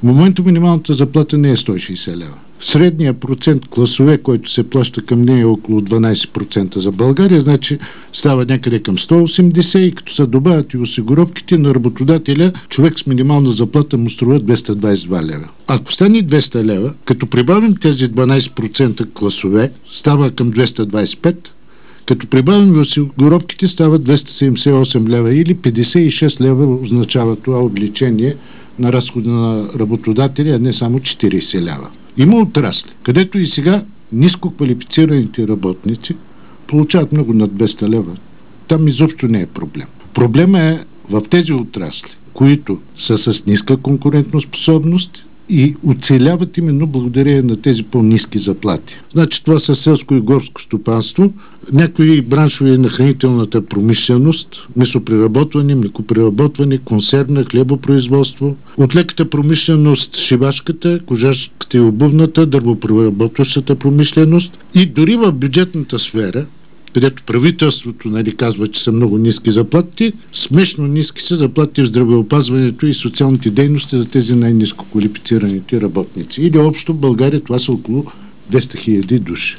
В момента минималната заплата не е 160 лева. Средният процент класове, който се плаща към нея, е около 12% за България, значи става някъде към 180 и като се добавят и осигуровките на работодателя, човек с минимална заплата му струва 222 лева. Ако стане 200 лева, като прибавим тези 12% класове, става към 225, като прибавим и осигуровките, става 278 лева или 56 лева означава това увеличение на разхода на работодателя, а не само 40 лева. Има отрасли, където и сега ниско квалифицираните работници получават много над 200 лева. Там изобщо не е проблем. Проблема е в тези отрасли, които са с ниска конкурентоспособност и оцеляват именно благодарение на тези по-ниски заплати. Значи това са селско и горско стопанство, някои браншове на хранителната промишленост, месопреработване, млекопреработване, консервна, хлебопроизводство, от леката промишленост, шивашката, кожашката и обувната, дървопреработващата промишленост и дори в бюджетната сфера, където правителството казва, че са много ниски заплати, смешно ниски са заплати в здравеопазването и социалните дейности за тези най-ниско квалифицираните работници. Или общо в България това са около 200 000 души.